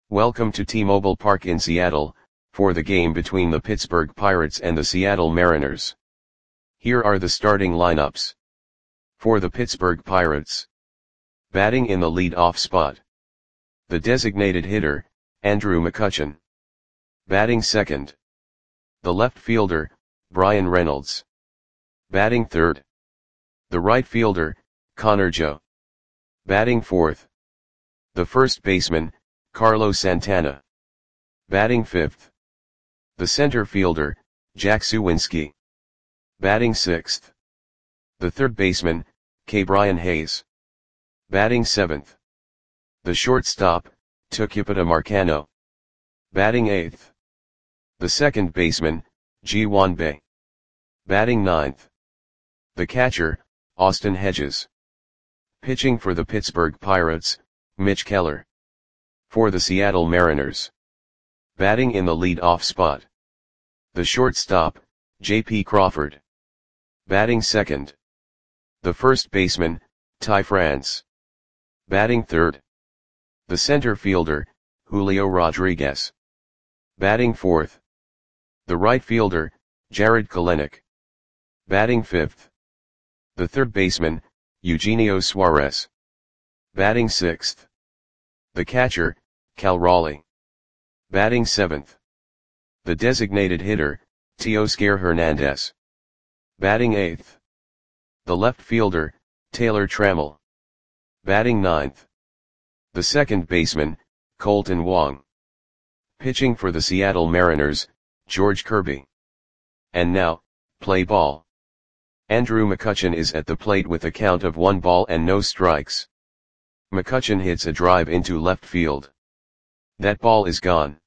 Welcome to T-Mobile Park in Seattle, for the game between the Pittsburgh Pirates and the Seattle Mariners. Here are the starting lineups. For the Pittsburgh Pirates. Batting in the lead-off spot. The designated hitter, Andrew McCutchen. Batting second. The left fielder, Bryan Reynolds. Batting third. The right fielder, Connor Joe. Batting fourth. The first baseman, Carlos Santana. Batting fifth. The center fielder, Jack Suwinski. Batting sixth. The third baseman, Ke'Bryan Hayes. Batting seventh. The shortstop, Tucupita Marcano. Batting eighth. The second baseman, Ji-hwan Bae. Batting ninth. The catcher, Austin Hedges. Pitching for the Pittsburgh Pirates, Mitch Keller. For the Seattle Mariners. Batting in the lead-off spot. The shortstop, J.P. Crawford. Batting second. The first baseman, Ty France. Batting third. The center fielder, Julio Rodriguez. Batting fourth. The right fielder, Jarred Kelenic. Batting fifth. The third baseman, Eugenio Suarez. Batting sixth. The catcher, Cal Raleigh. Batting seventh. The designated hitter, Teoscar Hernandez. Batting eighth. The left fielder, Taylor Trammell. Batting ninth. The second baseman, Colton Wong. Pitching for the Seattle Mariners, George Kirby. And now, play ball. Andrew McCutchen is at the plate with a count of 1 ball and no strikes. McCutchen hits a drive into left field. That ball is gone.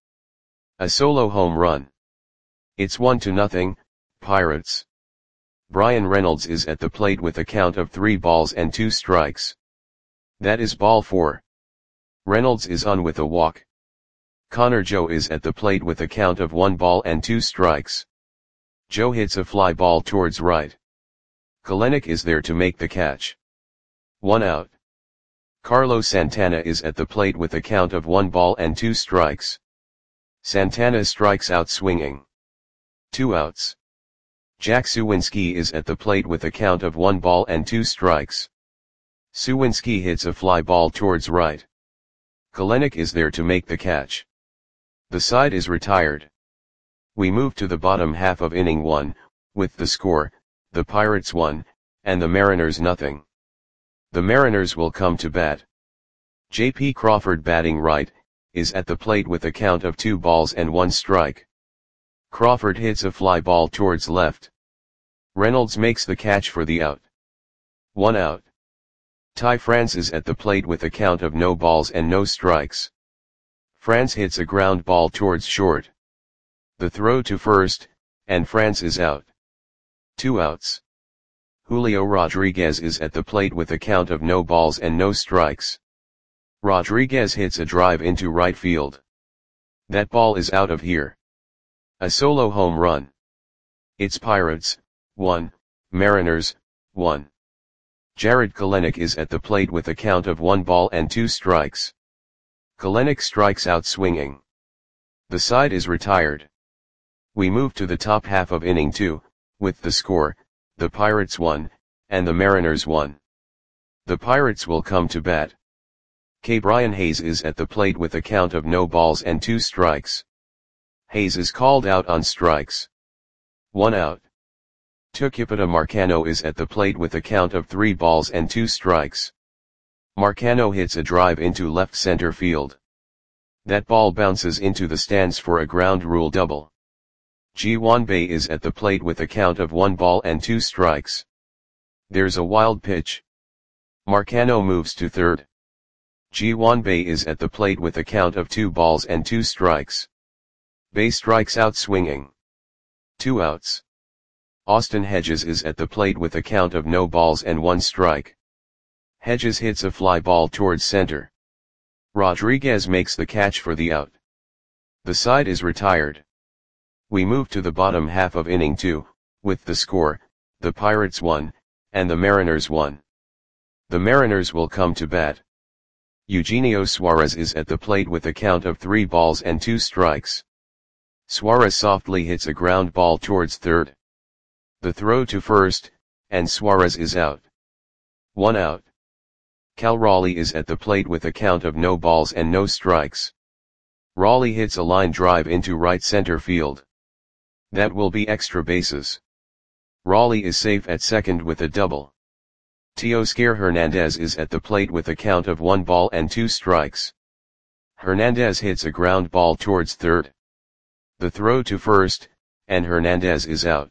A solo home run. It's 1-0, Pirates. Bryan Reynolds is at the plate with a count of 3 balls and 2 strikes. That is ball 4. Reynolds is on with a walk. Connor Joe is at the plate with a count of 1 ball and 2 strikes. Joe hits a fly ball towards right. Kelenic is there to make the catch. 1 out. Carlos Santana is at the plate with a count of 1 ball and 2 strikes. Santana strikes out swinging. 2 outs. Jack Suwinski is at the plate with a count of 1 ball and 2 strikes. Suwinski hits a fly ball towards right. Kelenic is there to make the catch. The side is retired. We move to the bottom half of inning 1, with the score, the Pirates 1, and the Mariners nothing. The Mariners will come to bat. J.P. Crawford batting right, is at the plate with a count of 2 balls and 1 strike. Crawford hits a fly ball towards left. Reynolds makes the catch for the out. 1 out. Ty France is at the plate with a count of no balls and no strikes. France hits a ground ball towards short. The throw to first, and France is out. 2 outs. Julio Rodriguez is at the plate with a count of no balls and no strikes. Rodriguez hits a drive into right field. That ball is out of here. A solo home run. It's Pirates, 1, Mariners, 1. Jarred Kelenic is at the plate with a count of 1 ball and 2 strikes. Kelenic strikes out swinging. The side is retired. We move to the top half of inning 2, with the score, the Pirates 1, and the Mariners 1. The Pirates will come to bat. Ke'Bryan Hayes is at the plate with a count of no balls and 2 strikes. Hayes is called out on strikes. 1 out. Tucupita Marcano is at the plate with a count of 3 balls and 2 strikes. Marcano hits a drive into left center field. That ball bounces into the stands for a ground rule double. Ji-hwan Bae is at the plate with a count of 1 ball and 2 strikes. There's a wild pitch. Marcano moves to third. Ji-hwan Bae is at the plate with a count of 2 balls and 2 strikes. Bae strikes out swinging. 2 outs. Austin Hedges is at the plate with a count of no balls and 1 strike. Hedges hits a fly ball towards center. Rodriguez makes the catch for the out. The side is retired. We move to the bottom half of inning 2, with the score, the Pirates 1, and the Mariners 1. The Mariners will come to bat. Eugenio Suarez is at the plate with a count of 3 balls and 2 strikes. Suarez softly hits a ground ball towards third. The throw to first, and Suarez is out. 1 out. Cal Raleigh is at the plate with a count of no balls and no strikes. Raleigh hits a line drive into right center field. That will be extra bases. Raleigh is safe at second with a double. Teoscar Hernandez is at the plate with a count of 1 ball and 2 strikes. Hernandez hits a ground ball towards third. The throw to first, and Hernandez is out.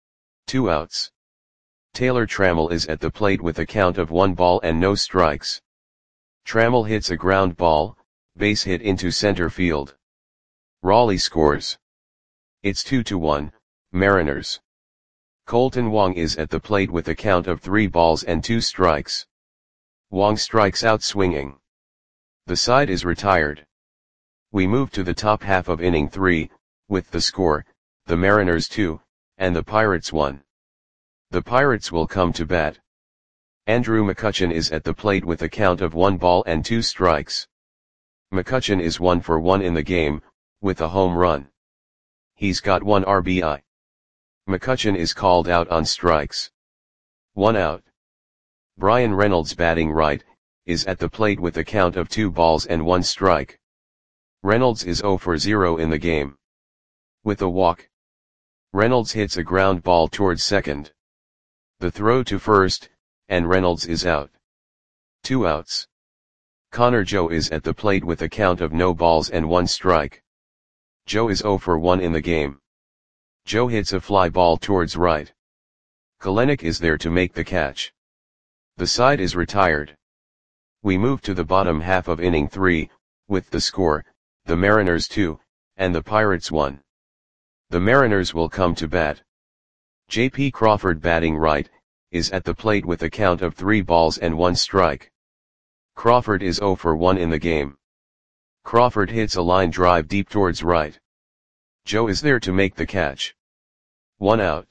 2 outs. Taylor Trammell is at the plate with a count of 1 ball and no strikes. Trammell hits a ground ball, base hit into center field. Raleigh scores. It's 2-1, Mariners. Colton Wong is at the plate with a count of 3 balls and 2 strikes. Wong strikes out swinging. The side is retired. We move to the top half of inning 3, with the score, the Mariners 2, and the Pirates 1. The Pirates will come to bat. Andrew McCutchen is at the plate with a count of 1 ball and 2 strikes. McCutchen is 1 for 1 in the game, with a home run. He's got 1 RBI. McCutchen is called out on strikes. 1 out. Bryan Reynolds, batting right, is at the plate with a count of 2 balls and 1 strike. Reynolds is 0 for 0 in the game. With a walk. Reynolds hits a ground ball towards second. The throw to first, and Reynolds is out. 2 outs. Connor Joe is at the plate with a count of no balls and 1 strike. Joe is 0 for 1 in the game. Joe hits a fly ball towards right. Kelenic is there to make the catch. The side is retired. We move to the bottom half of inning 3, with the score, the Mariners 2, and the Pirates 1. The Mariners will come to bat. J.P. Crawford, batting right, is at the plate with a count of 3 balls and 1 strike. Crawford is 0 for 1 in the game. Crawford hits a line drive deep towards right. Joe is there to make the catch. 1 out.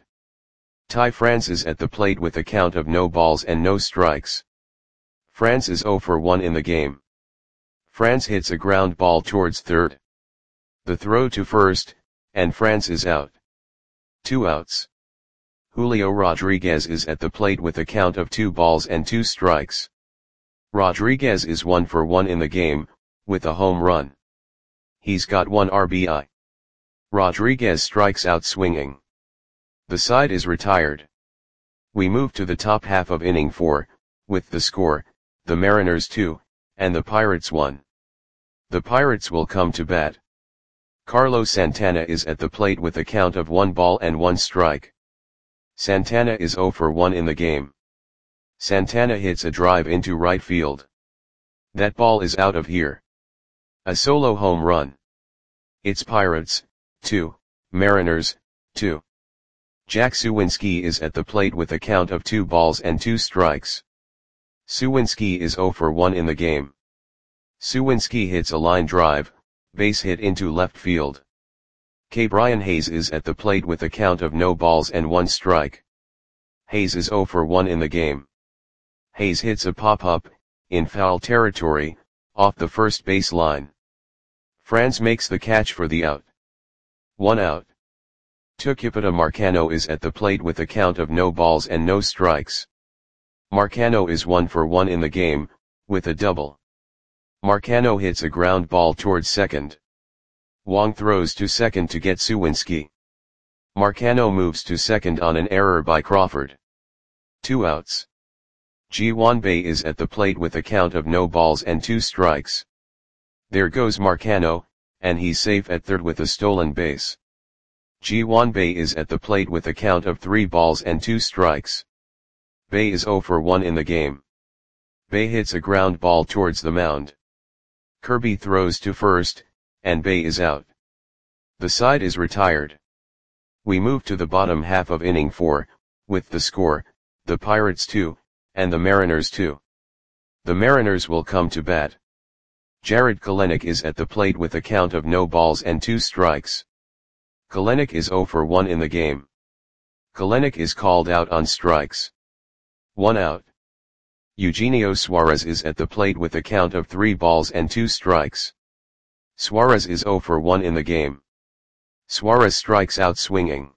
Ty France is at the plate with a count of no balls and no strikes. France is 0 for 1 in the game. France hits a ground ball towards third. The throw to first, and France is out. 2 outs. Julio Rodriguez is at the plate with a count of 2 balls and 2 strikes. Rodriguez is 1 for 1 in the game, with a home run. He's got 1 RBI. Rodriguez strikes out swinging. The side is retired. We move to the top half of inning 4, with the score, the Mariners 2, and the Pirates 1. The Pirates will come to bat. Carlos Santana is at the plate with a count of 1 ball and 1 strike. Santana is 0 for 1 in the game. Santana hits a drive into right field. That ball is out of here. A solo home run. It's Pirates 2, Mariners 2. Jack Suwinski is at the plate with a count of 2 balls and 2 strikes. Suwinski is 0 for 1 in the game. Suwinski hits a line drive, base hit into left field. Brian Hayes is at the plate with a count of no balls and 1 strike. Hayes is 0 for 1 in the game. Hayes hits a pop-up, in foul territory, off the first base line. France makes the catch for the out. 1 out. Tucupita Marcano is at the plate with a count of no balls and no strikes. Marcano is 1 for 1 in the game, with a double. Marcano hits a ground ball towards second. Wong throws to second to get Suwinski. Marcano moves to second on an error by Crawford. 2 outs. Ji-hwan Bae is at the plate with a count of no balls and 2 strikes. There goes Marcano, and he's safe at third with a stolen base. Ji-hwan Bae is at the plate with a count of 3 balls and 2 strikes. Bae is 0 for 1 in the game. Bae hits a ground ball towards the mound. Kirby throws to first, and Bae is out. The side is retired. We move to the bottom half of inning 4, with the score, the Pirates 2, and the Mariners 2. The Mariners will come to bat. Jarred Kelenic is at the plate with a count of no balls and 2 strikes. Kelenic is 0 for 1 in the game. Kelenic is called out on strikes. 1 out. Eugenio Suarez is at the plate with a count of 3 balls and 2 strikes. Suarez is 0 for 1 in the game. Suarez strikes out swinging.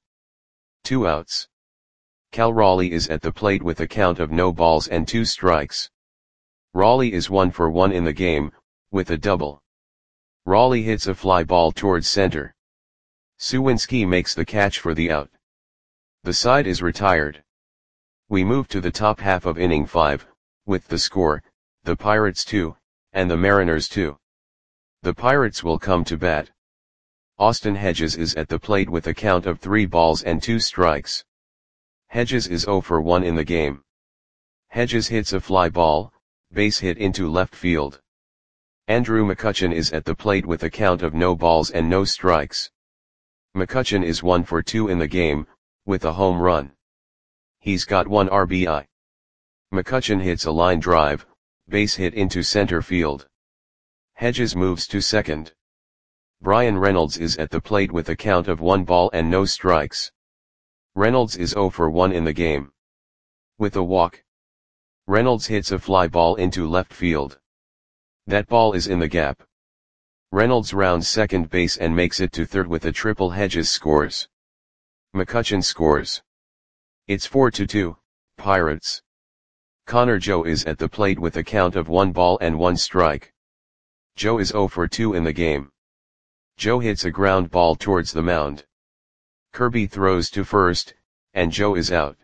2 outs. Cal Raleigh is at the plate with a count of no balls and 2 strikes. Raleigh is 1 for 1 in the game, with a double. Raleigh hits a fly ball towards center. Suwinski makes the catch for the out. The side is retired. We move to the top half of inning 5, with the score, the Pirates 2, and the Mariners 2. The Pirates will come to bat. Austin Hedges is at the plate with a count of 3 balls and 2 strikes. Hedges is 0 for 1 in the game. Hedges hits a fly ball, base hit into left field. Andrew McCutchen is at the plate with a count of no balls and no strikes. McCutchen is 1 for 2 in the game, with a home run. He's got 1 RBI. McCutchen hits a line drive, base hit into center field. Hedges moves to second. Brian Reynolds is at the plate with a count of 1 ball and no strikes. Reynolds is 0 for 1 in the game. With a walk. Reynolds hits a fly ball into left field. That ball is in the gap. Reynolds rounds second base and makes it to third with a triple. Hedges scores. McCutchen scores. It's 4-2, Pirates. Connor Joe is at the plate with a count of 1 ball and 1 strike. Joe is 0 for 2 in the game. Joe hits a ground ball towards the mound. Kirby throws to first, and Joe is out.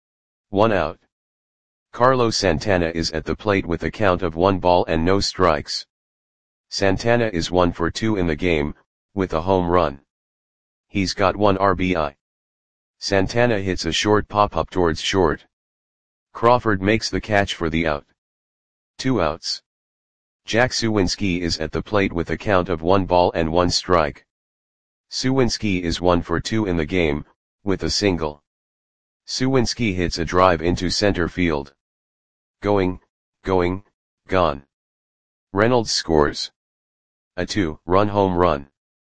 1 out. Carlos Santana is at the plate with a count of 1 ball and no strikes. Santana is 1 for 2 in the game, with a home run. He's got 1 RBI. Santana hits a short pop-up towards short. Crawford makes the catch for the out. 2 outs. Jack Suwinski is at the plate with a count of 1 ball and 1 strike. Suwinski is 1 for 2 in the game, with a single. Suwinski hits a drive into center field. Going, gone. Reynolds scores. A 2-run home run.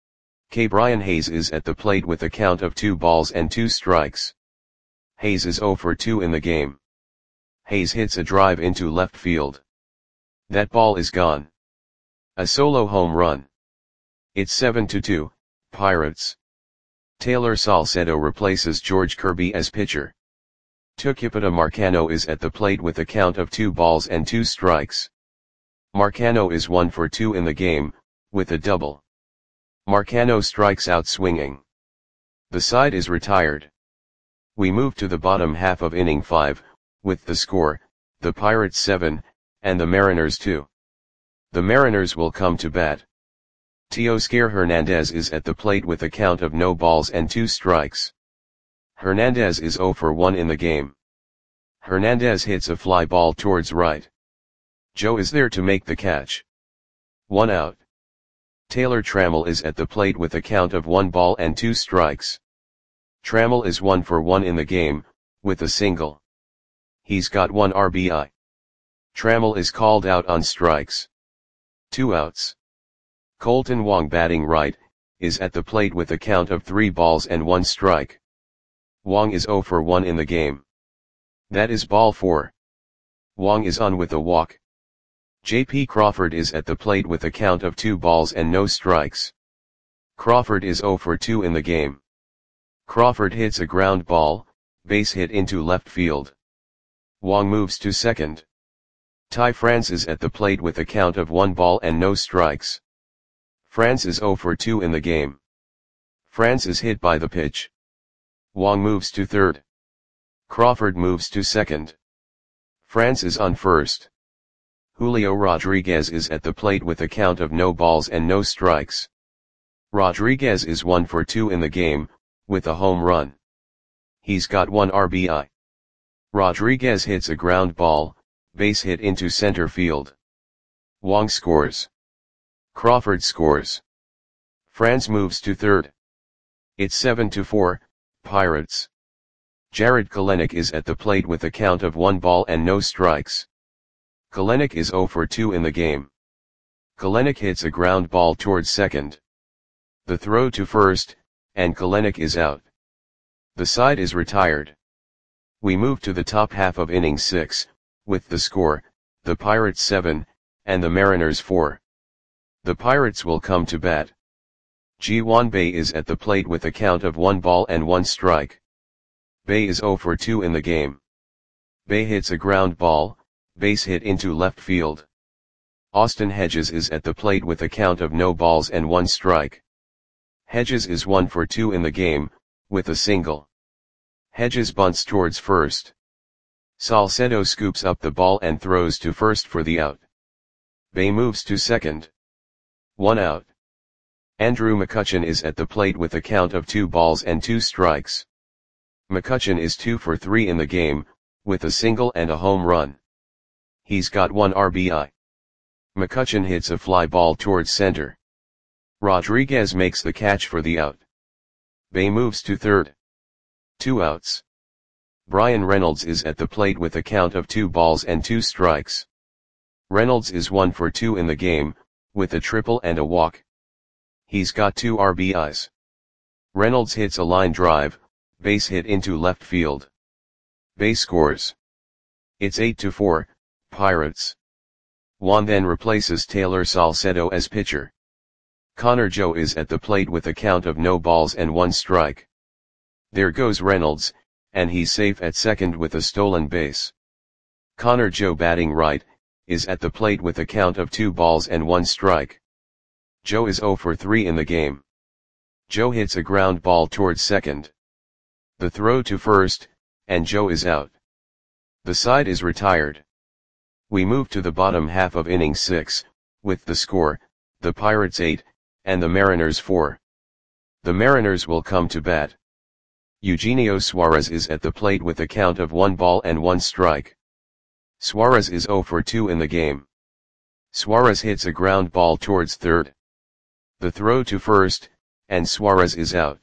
Brian Hayes is at the plate with a count of 2 balls and 2 strikes. Hayes is 0 for 2 in the game. Hayes hits a drive into left field. That ball is gone. A solo home run. It's 7-2, Pirates. Taylor Salcedo replaces George Kirby as pitcher. Tucupita Marcano is at the plate with a count of 2 balls and 2 strikes. Marcano is 1 for 2 in the game, with a double. Marcano strikes out swinging. The side is retired. We move to the bottom half of inning 5, with the score, the Pirates 7, and the Mariners 2. The Mariners will come to bat. Teoscar Hernandez is at the plate with a count of no balls and 2 strikes. Hernandez is 0 for 1 in the game. Hernandez hits a fly ball towards right. Joe is there to make the catch. 1 out. Taylor Trammell is at the plate with a count of 1 ball and 2 strikes. Trammell is 1 for 1 in the game, with a single. He's got 1 RBI. Trammell is called out on strikes. 2 outs. Colton Wong, batting right, is at the plate with a count of 3 balls and 1 strike. Wong is 0 for 1 in the game. That is ball 4. Wong is on with a walk. J.P. Crawford is at the plate with a count of 2 balls and no strikes. Crawford is 0 for 2 in the game. Crawford hits a ground ball, base hit into left field. Wong moves to second. Ty France is at the plate with a count of 1 ball and no strikes. France is 0 for 2 in the game. France is hit by the pitch. Wong moves to third. Crawford moves to second. France is on first. Julio Rodriguez is at the plate with a count of no balls and no strikes. Rodriguez is 1 for 2 in the game, with a home run. He's got 1 RBI. Rodriguez hits a ground ball, base hit into center field. Wong scores. Crawford scores. France moves to third. It's 7-4, Pirates. Jared Kelenic is at the plate with a count of 1 ball and no strikes. Kelenic is 0 for 2 in the game. Kelenic hits a ground ball towards second. The throw to first, and Kelenic is out. The side is retired. We move to the top half of inning 6, with the score, the Pirates 7, and the Mariners 4. The Pirates will come to bat. Ji-hwan Bae is at the plate with a count of 1 ball and 1 strike. Bae is 0 for 2 in the game. Bae hits a ground ball, base hit into left field. Austin Hedges is at the plate with a count of no balls and 1 strike. Hedges is 1 for 2 in the game, with a single. Hedges bunts towards first. Salcedo scoops up the ball and throws to first for the out. Bae moves to second. 1 out. Andrew McCutchen is at the plate with a count of 2 balls and 2 strikes. McCutchen is 2 for 3 in the game, with a single and a home run. He's got 1 RBI. McCutchen hits a fly ball towards center. Rodriguez makes the catch for the out. Bae moves to third. 2 outs. Bryan Reynolds is at the plate with a count of 2 balls and 2 strikes. Reynolds is 1 for 2 in the game, with a triple and a walk. He's got 2 RBIs. Reynolds hits a line drive, base hit into left field. Bae scores. It's 8-4, Pirates. Juan then replaces Taylor Salcedo as pitcher. Connor Joe is at the plate with a count of no balls and 1 strike. There goes Reynolds, and he's safe at second with a stolen base. Connor Joe, batting right, is at the plate with a count of 2 balls and 1 strike. Joe is 0 for 3 in the game. Joe hits a ground ball towards second. The throw to first, and Joe is out. The side is retired. We move to the bottom half of inning 6, with the score, the Pirates 8, and the Mariners 4. The Mariners will come to bat. Eugenio Suarez is at the plate with a count of 1 ball and 1 strike. Suarez is 0 for 2 in the game. Suarez hits a ground ball towards third. The throw to first, and Suarez is out.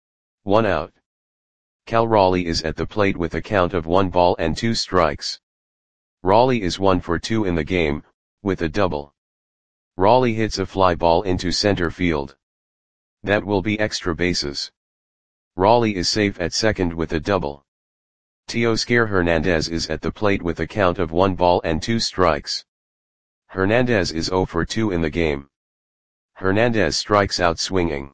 1 out. Cal Raleigh is at the plate with a count of 1 ball and 2 strikes. Raleigh is 1 for 2 in the game, with a double. Raleigh hits a fly ball into center field. That will be extra bases. Raleigh is safe at second with a double. Teoscar Hernandez is at the plate with a count of 1 ball and 2 strikes. Hernandez is 0 for 2 in the game. Hernandez strikes out swinging.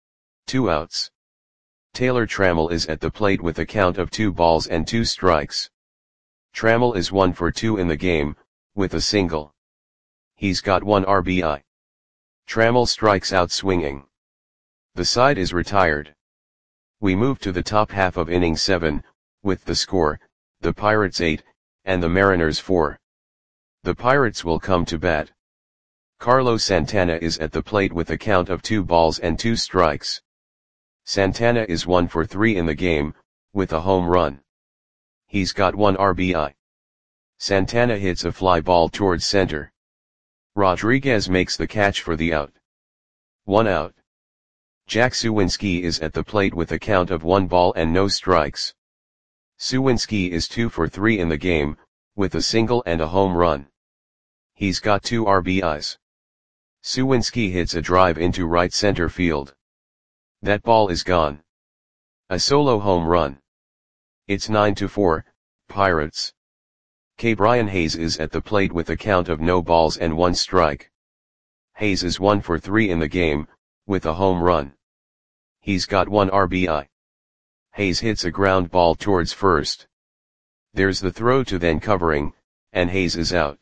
2 outs. Taylor Trammell is at the plate with a count of 2 balls and 2 strikes. Trammell is 1 for 2 in the game, with a single. He's got 1 RBI. Trammell strikes out swinging. The side is retired. We move to the top half of inning 7, with the score, the Pirates 8, and the Mariners 4. The Pirates will come to bat. Carlos Santana is at the plate with a count of 2 balls and 2 strikes. Santana is 1 for 3 in the game, with a home run. He's got 1 RBI. Santana hits a fly ball towards center. Rodriguez makes the catch for the out. 1 out. Jack Suwinski is at the plate with a count of 1 ball and no strikes. Suwinski is 2 for 3 in the game, with a single and a home run. He's got 2 RBIs. Suwinski hits a drive into right center field. That ball is gone. A solo home run. It's 9-4, Pirates. Brian Hayes is at the plate with a count of no balls and 1 strike. Hayes is 1 for 3 in the game, with a home run. He's got 1 RBI. Hayes hits a ground ball towards first. There's the throw to then covering, and Hayes is out.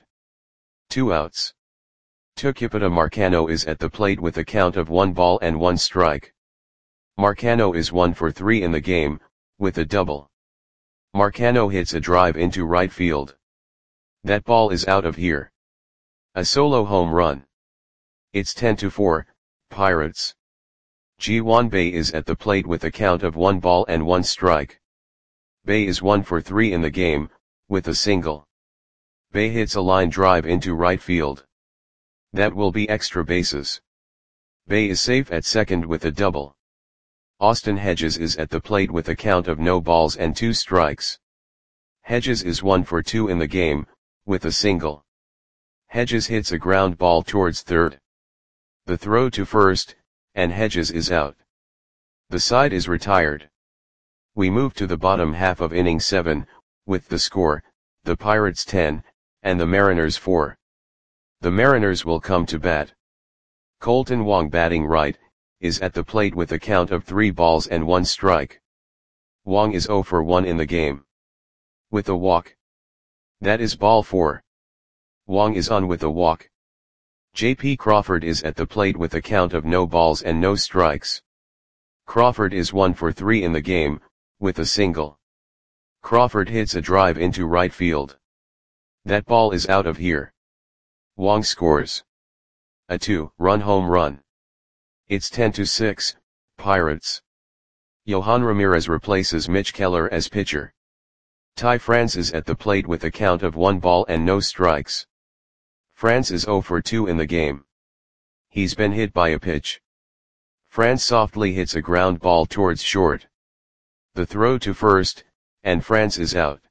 2 outs. Tucupita Marcano is at the plate with a count of 1 ball and 1 strike. Marcano is 1 for 3 in the game, with a double. Marcano hits a drive into right field. That ball is out of here. A solo home run. It's 10-4, Pirates. Ji-hwan Bae is at the plate with a count of 1 ball and 1 strike. Bae is 1 for 3 in the game, with a single. Bae hits a line drive into right field. That will be extra bases. Bae is safe at second with a double. Austin Hedges is at the plate with a count of no balls and 2 strikes. Hedges is 1 for 2 in the game, with a single. Hedges hits a ground ball towards third. The throw to first, and Hedges is out. The side is retired. We move to the bottom half of inning 7, with the score, the Pirates 10, and the Mariners 4. The Mariners will come to bat. Kolten Wong batting right, is at the plate with a count of 3 balls and 1 strike. Wong is 0 for 1 in the game. With a walk. That is ball 4. Wong is on with a walk. J.P. Crawford is at the plate with a count of no balls and no strikes. Crawford is 1 for 3 in the game, with a single. Crawford hits a drive into right field. That ball is out of here. Wong scores a 2-run home run. It's 10-6, Pirates. Yohan Ramirez replaces Mitch Keller as pitcher. Ty France is at the plate with a count of 1 ball and no strikes. France is 0 for 2 in the game. He's been hit by a pitch. France softly hits a ground ball towards short. The throw to first, and France is out.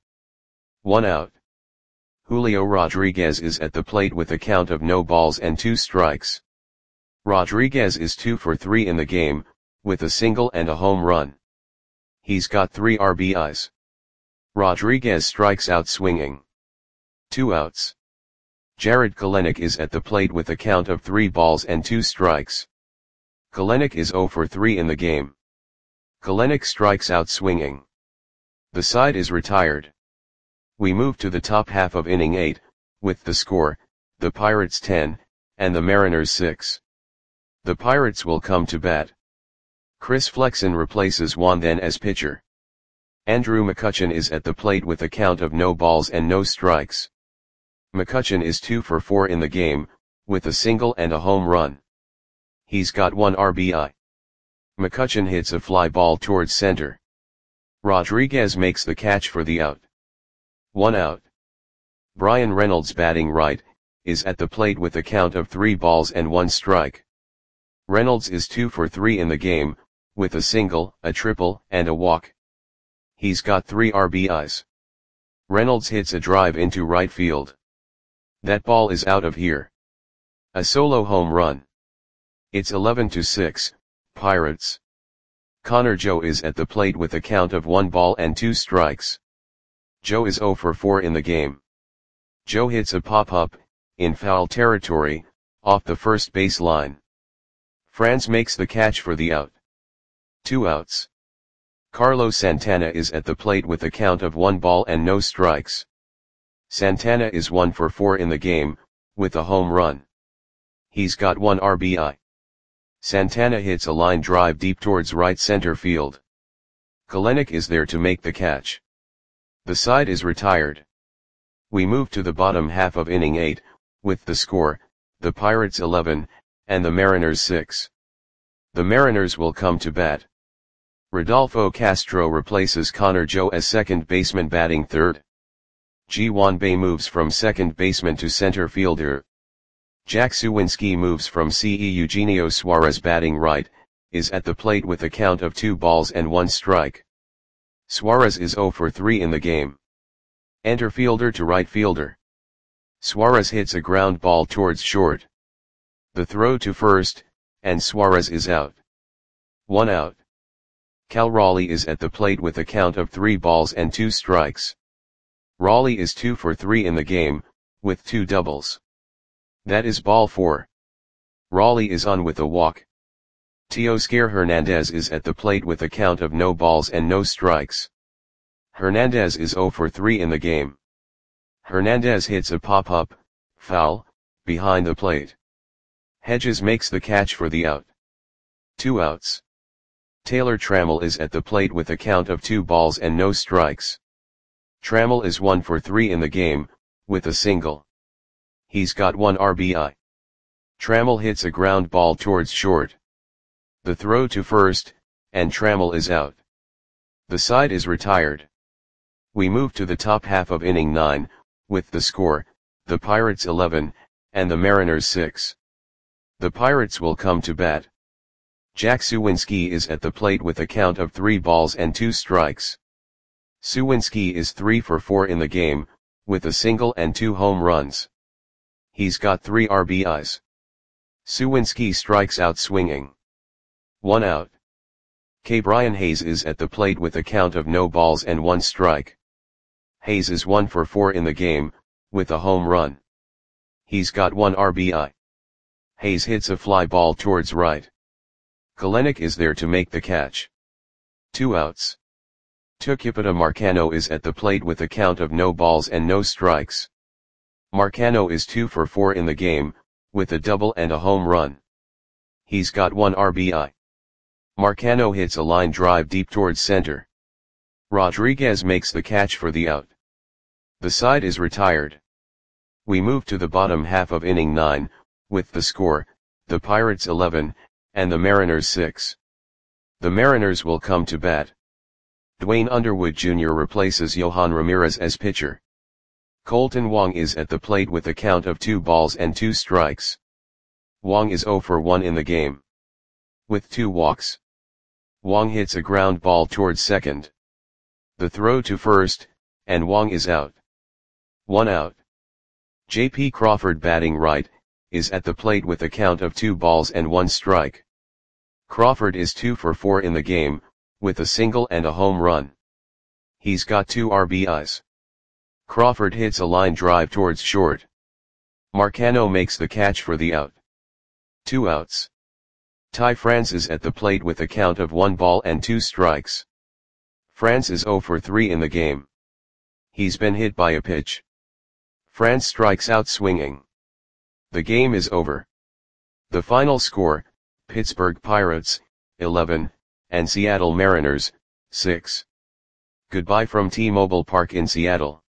1 out. Julio Rodriguez is at the plate with a count of no balls and 2 strikes. Rodriguez is 2 for 3 in the game, with a single and a home run. He's got 3 RBIs. Rodriguez strikes out swinging. 2 outs. Jarred Kelenic is at the plate with a count of 3 balls and 2 strikes. Kelenic is 0 for 3 in the game. Kelenic strikes out swinging. The side is retired. We move to the top half of inning 8, with the score, the Pirates 10, and the Mariners 6. The Pirates will come to bat. Chris Flexen replaces Juan Then as pitcher. Andrew McCutchen is at the plate with a count of no balls and no strikes. McCutchen is 2 for 4 in the game, with a single and a home run. He's got 1 RBI. McCutchen hits a fly ball towards center. Rodriguez makes the catch for the out. 1 out. Bryan Reynolds batting right, is at the plate with a count of 3 balls and 1 strike. Reynolds is 2 for 3 in the game, with a single, a triple, and a walk. He's got 3 RBIs. Reynolds hits a drive into right field. That ball is out of here. A solo home run. It's 11-6, Pirates. Connor Joe is at the plate with a count of 1 ball and 2 strikes. Joe is 0 for 4 in the game. Joe hits a pop-up, in foul territory, off the first base line. France makes the catch for the out. 2 outs. Carlos Santana is at the plate with a count of 1 ball and no strikes. Santana is 1 for 4 in the game, with a home run. He's got 1 RBI. Santana hits a line drive deep towards right center field. Kelenic is there to make the catch. The side is retired. We move to the bottom half of inning 8, with the score, the Pirates 11, and the Mariners 6. The Mariners will come to bat. Rodolfo Castro replaces Connor Joe as second baseman batting third. Ji Wan Bae moves from second baseman to center fielder. Jack Suwinski moves from CE Eugenio Suarez batting right, is at the plate with a count of 2 balls and 1 strike. Suarez is 0 for 3 in the game. Enter fielder to right fielder. Suarez hits a ground ball towards short. The throw to first, and Suarez is out. 1 out. Cal Raleigh is at the plate with a count of 3 balls and 2 strikes. Raleigh is 2 for 3 in the game, with 2 doubles. That is ball 4. Raleigh is on with a walk. Teoscar Hernandez is at the plate with a count of no balls and no strikes. Hernandez is 0 for 3 in the game. Hernandez hits a pop-up, foul, behind the plate. Hedges makes the catch for the out. 2 outs. Taylor Trammell is at the plate with a count of 2 balls and no strikes. Trammell is 1 for 3 in the game, with a single. He's got 1 RBI. Trammell hits a ground ball towards short. The throw to first, and Trammell is out. The side is retired. We move to the top half of inning 9, with the score, the Pirates 11, and the Mariners 6. The Pirates will come to bat. Jack Suwinski is at the plate with a count of 3 balls and 2 strikes. Suwinski is 3 for 4 in the game, with a single and 2 home runs. He's got 3 RBIs. Suwinski strikes out swinging. 1 out. K. Brian Hayes is at the plate with a count of no balls and 1 strike. Hayes is 1 for 4 in the game, with a home run. He's got 1 RBI. Hayes hits a fly ball towards right. Kelenic is there to make the catch. 2 outs. Tucupita Marcano is at the plate with a count of no balls and no strikes. Marcano is 2 for 4 in the game, with a double and a home run. He's got 1 RBI. Marcano hits a line drive deep towards center. Rodriguez makes the catch for the out. The side is retired. We move to the bottom half of inning 9, with the score, the Pirates 11, and the Mariners 6. The Mariners will come to bat. Dwayne Underwood Jr. replaces Yohan Ramirez as pitcher. Colton Wong is at the plate with a count of 2 balls and 2 strikes. Wong is 0 for 1 in the game. With 2 walks. Wong hits a ground ball towards second. The throw to first, and Wong is out. 1 out. J.P. Crawford batting right, is at the plate with a count of 2 balls and 1 strike. Crawford is 2 for 4 in the game, with a single and a home run. He's got 2 RBIs. Crawford hits a line drive towards short. Marcano makes the catch for the out. 2 outs. Ty France is at the plate with a count of 1 ball and 2 strikes. France is 0 for 3 in the game. He's been hit by a pitch. France strikes out swinging. The game is over. The final score, Pittsburgh Pirates, 11, and Seattle Mariners, 6. Goodbye from T-Mobile Park in Seattle.